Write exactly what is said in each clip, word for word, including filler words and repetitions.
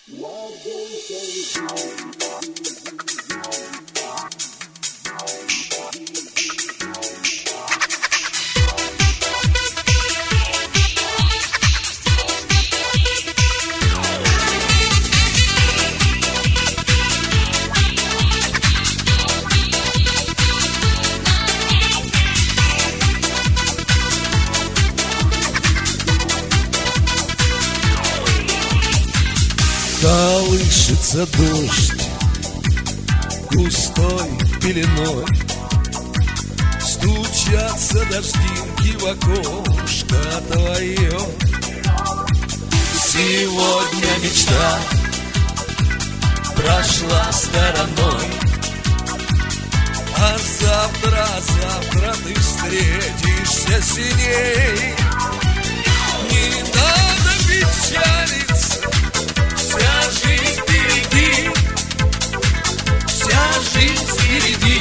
Колышется дождь густой пеленой, стучатся дождинки в окошко твое. Сегодня мечта прошла стороной, а завтра, завтра ты встретишься с ней. Не надо печалиться, вся жизнь впереди, вся жизнь впереди.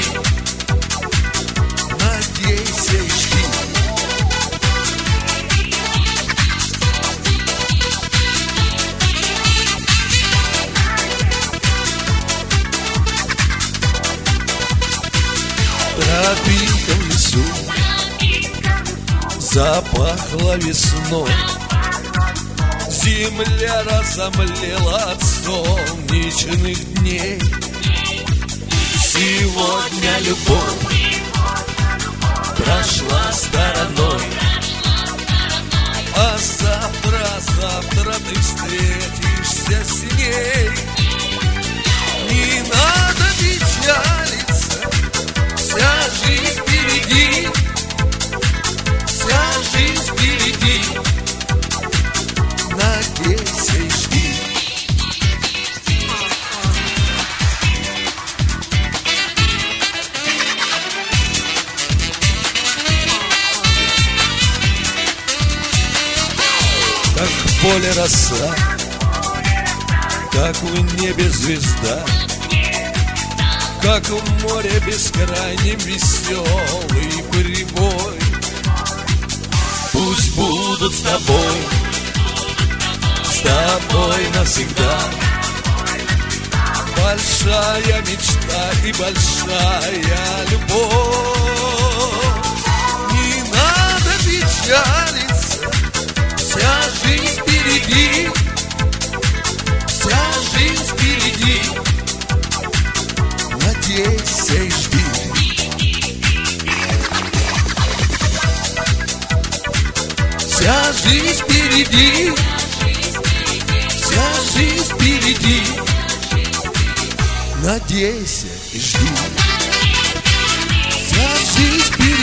Надейся и жди. Тропинка в лесу запахла весной, земля разомлела от солнечных дней. Сегодня любовь прошла стороной, а завтра, завтра ты встретишься с ней. Не надо печалиться, вся жизнь впереди, вся жизнь впереди. Надейся и жди. Как в поле роса, как в небе звезда, как в море бескрайнем веселый прибой. Пусть будут с тобой, с тобой навсегда большая мечта и большая любовь. Не надо печалиться, вся жизнь впереди, вся жизнь впереди. Надейся и жди. Вся жизнь впереди, вся жизнь впереди. Надейся и жди. Вся жизнь впереди.